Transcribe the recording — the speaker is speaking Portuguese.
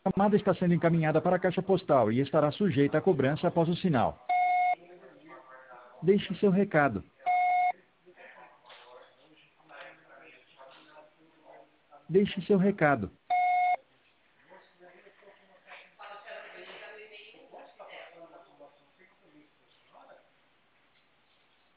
chamada está sendo encaminhada para a caixa postal e estará sujeita a cobrança após o sinal. Deixe seu recado. Deixe seu recado.